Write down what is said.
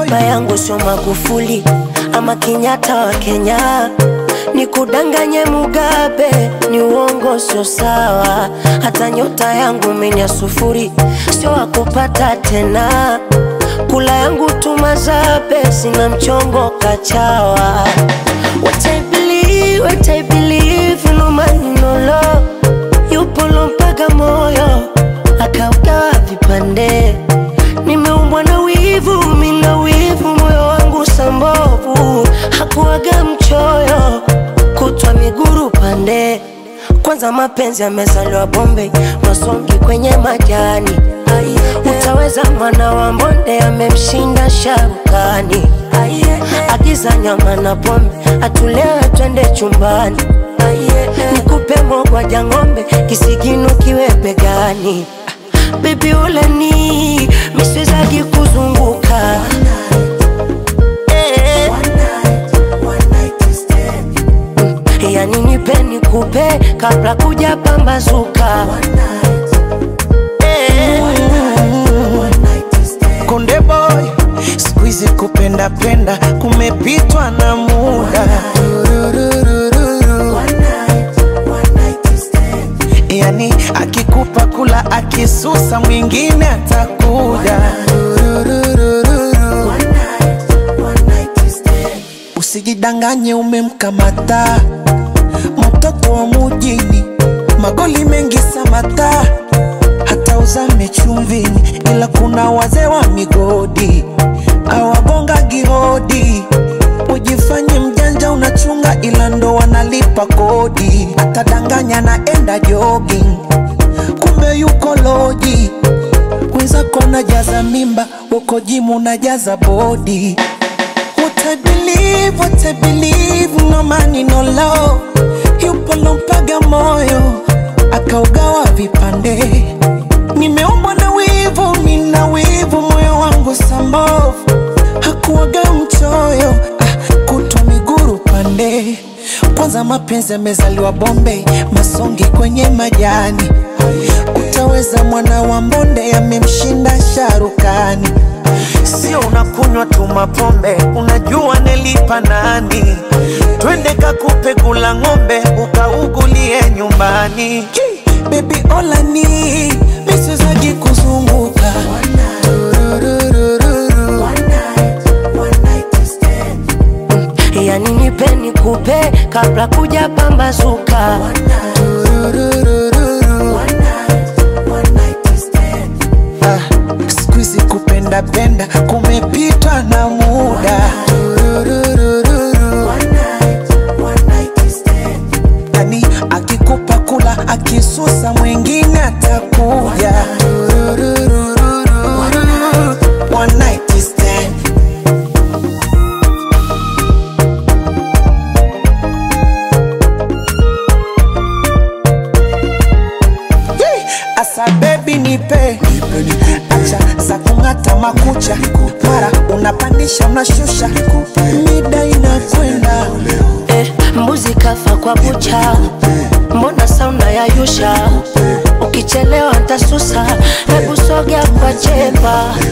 baba yangu sio Magufuli ama Kenyatta wa Kenya, nikudanganye Mugabe ni uongo sio sawa. Hata nyota yangu mimi ya sufuri sio wakupata tena. Kula yangu tumazabe sina mchongo kachawa. What I believe no man no law. Yupo lompaga moyo akaugawa vipande. Nimeumbwa na wivu, mina wivu, moyo wangu sambovu. Hakuwaga mchoyo, kutwa miguru pande. Kwanza mapenzi yamezaliwa Bombay, masongi kwenye majani. Utaweza mwana wa mbonde amemshinda Sharukani. Agiza nyama na pombe, atulewe twende chumbani. Nikupe mogwa ng'ombe, kisigino kiwe begani. Baby uleni, miswezagi kuzunguka. Yani nipe nikupe, kabla kuja pambazuka. Konde boy, squeeze kupenda penda, kumepitwa na muda. Yani akikupa kula, akisusa mwingine atakuja. Usijidanganye umemkamata mtoto wa mujini, magoli mengi samata, hata uzame chumvini, ila kuna wazee wa migodi awagonga gihodi. Ujifanye mjanja unachunga, ila ndo wanalipa kodi. Atadanganya naenda jogging, kumbe yuko loji. Wenzako najaza mimba, uko jimu najaza body. What I believe, no money no law. Yupo lompaga moyo akaugawa vipande. Nimeumbwa na wivu, mina wivu, moyo wangu sambovu. Hakuwaga mchoyo, kutwa miguru pande. Kwanza mapenzi yamezaliwa Bombay, masongi kwenye majani. Utaweza mwana wa mbonde amemshinda Sharukani. Sio unakunywa tu mapombe, unajua nelipa nani? Twende kakupe kula ng'ombe, ukaugulie nyumbani. Baby olani, miswezagi kuzunguka. Yani nipe nikupe, kabla kuja pambazuka. Squeeze kupenda penda, kumepitwa na muda. Yani akikupa kula, akisusa mwingine atakuja. One night stand. Asa baby nipe, acha za kungata makucha. Mara unapandisha unashusha, mida inakwenda. Mbuzi kafa kwa bucha, mbona sauna ya yusha. Ukichelewa ntasusa, hebu sogea kwa chepa.